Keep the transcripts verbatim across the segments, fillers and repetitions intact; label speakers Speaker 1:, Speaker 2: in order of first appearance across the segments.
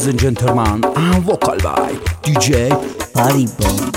Speaker 1: ladies and gentlemen, and vocal by D J Haribo.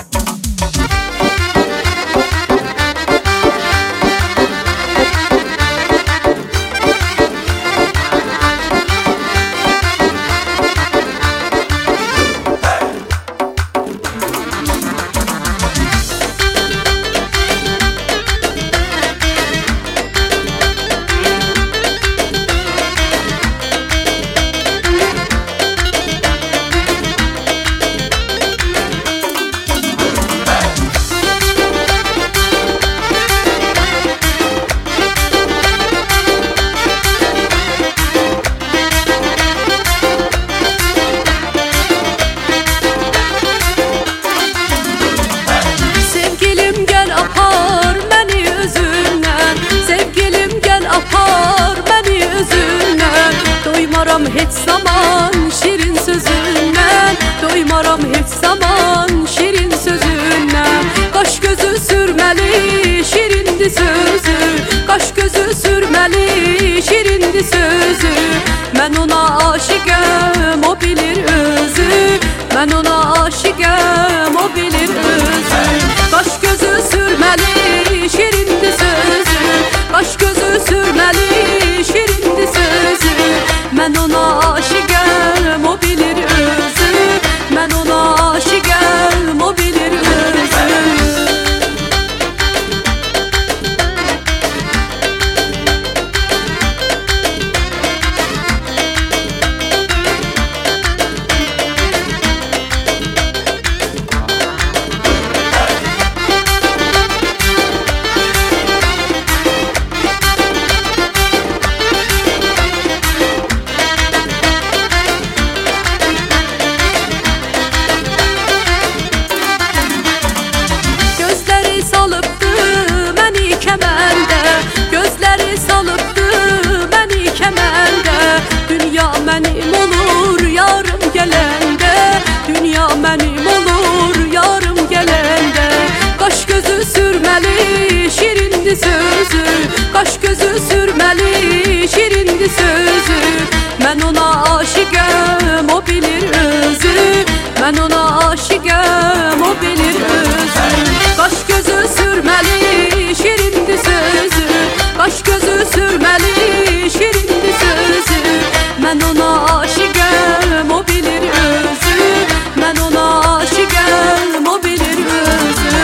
Speaker 2: Doymaram hiç zaman şirin sözünden, doymaram hiç zaman şirin sözünden. Kaş gözü sürmeli şirindi sözü, kaş gözü sürmeli şirindi sözü. Ben ona aşıkım, o bilir özü, ben ona aşıkım, o bilir özü. Kaş gözü sürmeli şirindi sözü, kaş gözü sürmeli şirindi sözü. Ben ona aşıkım, o bilir özü, ben ona aşıkım, o bilir özü. Benim olur yarım gelende, dünya benim olur yarım gelende. Kaş gözü sürmeli şirindi sözü, kaş gözü sürmeli şirindi sözü. Ben ona aşıkım, o bilir özü, ben ona aşıkım, o bilir özü. Kaş gözü sürmeli şirindi sözü, kaş gözü sürmeli şirindi sözü. Ben ona aşıkım, o bilir özü, ben ona aşıkım, o bilir özü.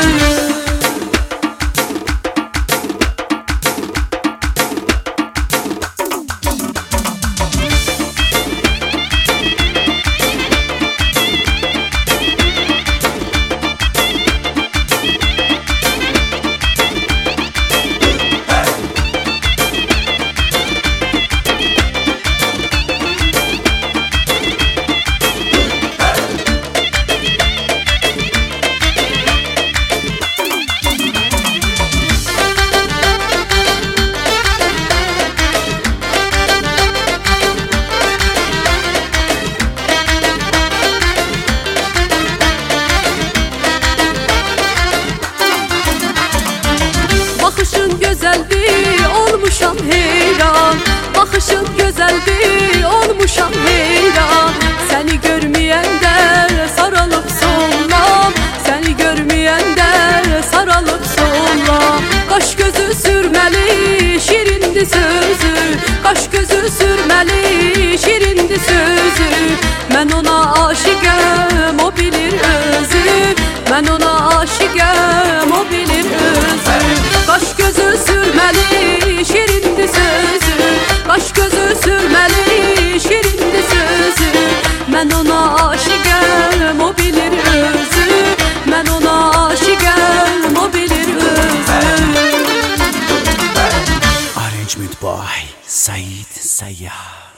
Speaker 2: Bakışın güzeldi, olmuşam heyran. Bakışın güzeldi, olmuşam heyran. Seni görmeyende sarılıp sollam, seni görmeyende sarılıp sollam. Kaş gözü sürmeli şirindi sözü, kaş gözü sürmeli şirindi sözü. Ben ona aşıkım, o bilir özü, ben ona aşıkım, o bilir özü. Kaş gözü sürmeli şirindi sözü, kaş gözü sürmeli şirindi sözü. Ben ona aşıkım, o bilir özü, ben ona aşıkım, o bilir özü.
Speaker 1: Arrangement by Said Sayyah.